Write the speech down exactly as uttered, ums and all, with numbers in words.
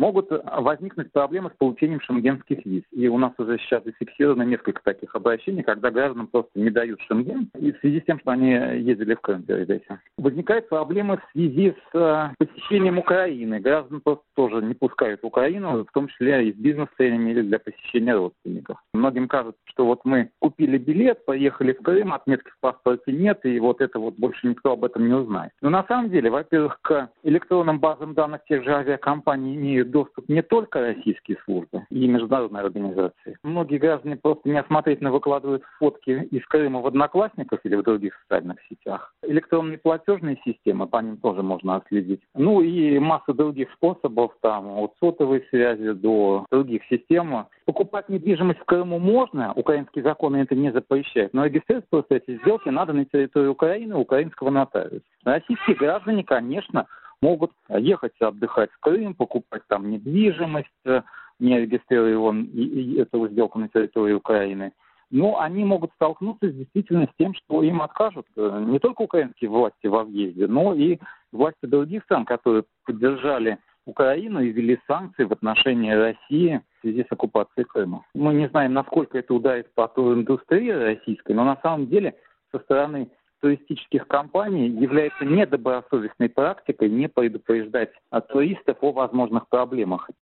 могут возникнуть проблемы с получением шенгенских виз. И у нас уже сейчас зафиксировано несколько таких обращений, когда гражданам просто не дают шенген, и в связи с тем, что они ездили в Крым перед этим. Возникают проблемы в связи с посещением Украины. Граждан просто тоже не пускают в Украину, в том числе и с бизнес-целями или для посещения родственников. Многим кажется, что вот мы купили билет, поехали в Крым, отметки в паспорте нет, и вот это вот больше никто об этом не узнает. Но на самом деле, во-первых, к электронным базам данных тех же авиакомпаний имеют доступ не только российские службы и международные организации. Многие граждане просто неосмотрительно выкладывают фотки из Крыма в Одноклассниках или в других социальных сетях. Электронные платежные системы, по ним тоже можно отследить. Ну и масса других способов, там, от сотовой связи до других систем. Покупать недвижимость в Крыму можно, украинские законы это не запрещают, но регистрировать просто эти сделки надо на территории Украины у украинского нотариуса. Российские граждане, конечно, могут ехать отдыхать в Крым, покупать там недвижимость, не регистрируя он и, и эту сделку на территории Украины. Но они могут столкнуться действительно с тем, что им откажут не только украинские власти во въезде, но и власти других стран, которые поддержали Украину и ввели санкции в отношении России в связи с оккупацией Крыма. Мы не знаем, насколько это ударит по туриндустрии российской, но на самом деле со стороны туристических компаний является недобросовестной практикой не предупреждать туристов о возможных проблемах.